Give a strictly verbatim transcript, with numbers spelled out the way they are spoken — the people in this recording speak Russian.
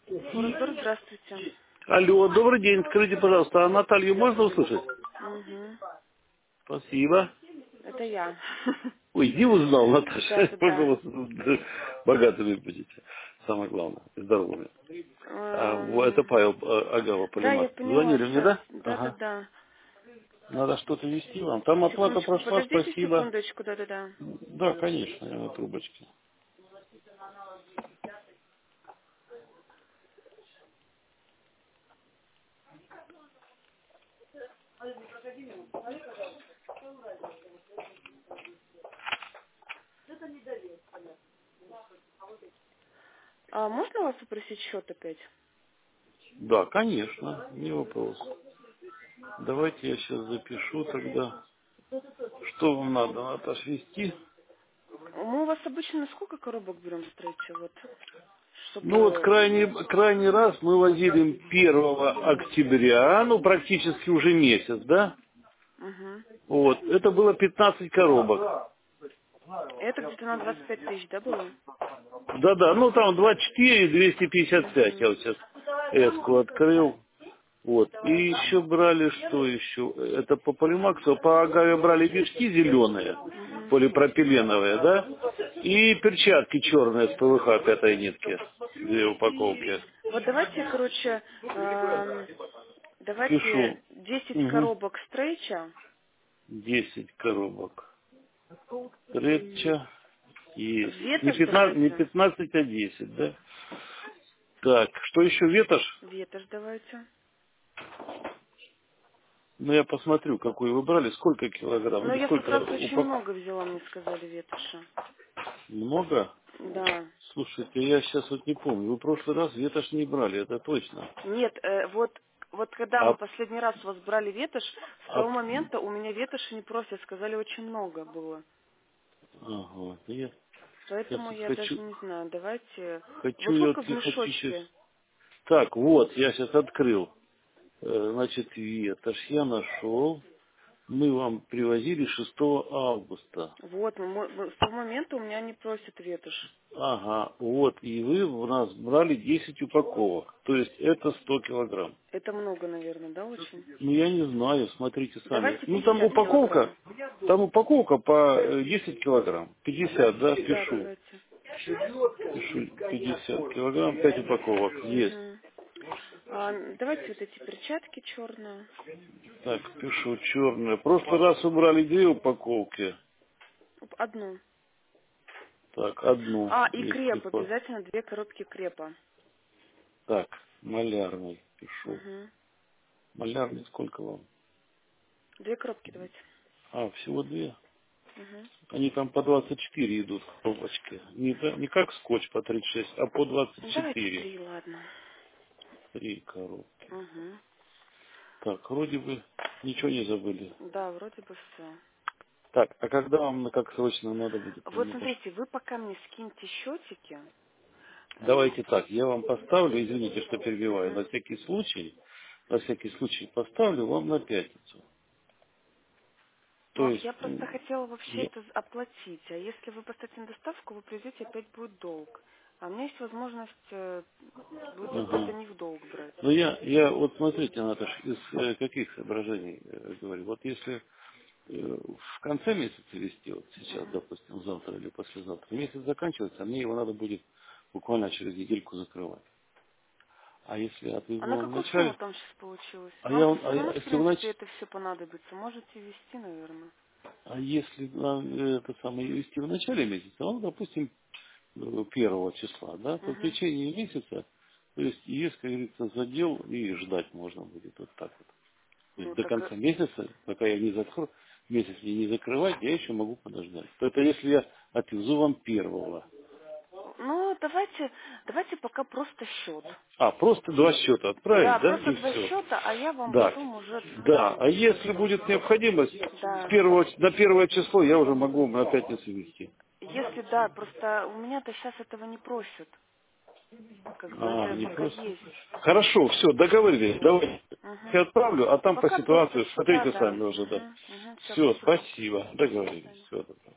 Форсдор, здравствуйте. Алло, добрый день. Скажите, пожалуйста, а Наталью можно услышать? Угу. Спасибо. Это я. Ой, не узнал, Да, Наташа. да, Можно да. вас э, богатыми будете. Самое главное. Здоровыми. А, во- это Эм, Павел э, Агава, Да, я Полимат. поняла Звонили мне, сейчас. да? Да, да, Ага. да. Надо что-то вести вам. Там оплата Секундочку, прошла, подождите спасибо. секундочку, да, да, да. Да, конечно, я на трубочке. А можно вас попросить счет опять? Да, конечно, не вопрос. Давайте я сейчас запишу тогда. Что вам надо, Наташ, вести? Мы у вас обычно на сколько коробок берем встречи, вот, Ну вот чтобы... крайний, крайний раз мы возили первого октября, ну практически уже месяц, да? Угу. Вот, это было пятнадцать коробок. Это где-то на двадцать пять тысяч, да, было? Да-да, ну там двадцать четыре, двести пятьдесят пять, я Угу. вот сейчас эску открыл. Вот, и еще брали, что еще? Это по полимаксу, по агаве брали мешки зеленые, Угу. полипропиленовые, да? И перчатки черные с ПВХ пятой нитки, две упаковки. Вот давайте, короче, эм, давайте Пишу. десять Угу. коробок стрейча. десять коробок. Третья есть. Не Ветошь пятнадцать, не давайте. пятнадцать, а десять, да? Так, что еще ветошь? Ветошь давайте. Ну, я посмотрю, какую вы брали, сколько килограмм, Но или я в тот сколько раз очень упак... много взяла, мне сказали, ветоши. Много? Да. Слушайте, я сейчас вот не помню. Вы в прошлый раз ветошь не брали, это точно. Нет, э, вот, вот когда А, мы последний раз у вас брали ветошь, с а, того момента у меня ветоши не просят, сказали, очень много было. ага, я сейчас Поэтому вот я даже хочу, не знаю, давайте... хочу, Вот я сколько вот в я хочу сейчас... мешочке? Так, вот, я сейчас открыл. Э, Значит, ветошь я нашел. Мы вам привозили шестого августа. Вот, мы- мы- с того момента у меня не просят ветошь. Ага, вот, и вы у нас брали десять упаковок, то есть это сто килограмм. Это много, наверное, да, очень? Ну, я не знаю, смотрите сами. Давайте Ну, там пятьдесят упаковка, килограмм. там упаковка по э, десять килограмм. пятьдесят, да, Да, пишу. давайте. Пишу пятьдесят килограмм, пять упаковок, есть. Угу. А, давайте вот эти перчатки черные. Так, пишу черная. В прошлый раз убрали две упаковки. Одну. Так, одну, А, и если креп, по... обязательно две коробки крепа. Так, малярный пишу. Угу. Малярный сколько вам? Две коробки давайте. А, всего две? Угу. Они там по двадцать четыре идут коробочки. Не, да- не как скотч по тридцать шесть, а по двадцать Давайте четыре. три, ладно. Три коробки. Угу. Так, вроде бы ничего не забыли. Да, вроде бы все. Так, а когда вам на как срочно надо будет? Вот Наташа? смотрите, вы пока мне скиньте счетики. Давайте так, я вам поставлю, извините, что перебиваю, Угу. на всякий случай, на всякий случай поставлю вам на пятницу. То Ну, есть, я просто м, хотела вообще я- это з- оплатить. А если вы поставите на доставку, вы придете, опять будет долг. А у меня есть возможность э, вот это ага. не в долг брать. Но я, я вот смотрите, Наташа, из э, каких соображений э, говорю. Вот если э, в конце месяца вести, вот сейчас, Угу. допустим, завтра или послезавтра, месяц заканчивается, а мне его надо будет буквально через недельку закрывать. А если А отвезу на вам в какую сумму начале, там сейчас получилось? а я Вам-то вам- все а равно, в если в нач... принципе, это все понадобится. Можете вести, наверное. а если нам э, это самое вести в начале месяца, ну, допустим, э, первого числа, да, то в Угу. течение месяца, то есть есть, как говорится, задел и ждать можно будет вот так вот. То есть Ну, до так... э, конца месяца, пока я не закрою, месяц мне не закрывать, я еще могу подождать. Это если я отвезу вам первого. Ну, давайте, давайте пока просто счет. А, просто два счета Да, отправить, да, просто и два все. счета, а я вам Да, потом уже да. А скину. если будет необходимость, с Да. первого, на первое число я уже могу на пятницу вести. Если да, просто у меня-то сейчас этого не просят. Как бы А, это не пока просто. есть. Хорошо, все, договорились. Давайте. Угу. Я отправлю, а там по Пока просто... ситуации щ- Да, смотрите да. сами уже, да. Угу. Угу. Все, Все, спасибо. спасибо. До Договорились. свидания. Все, добро.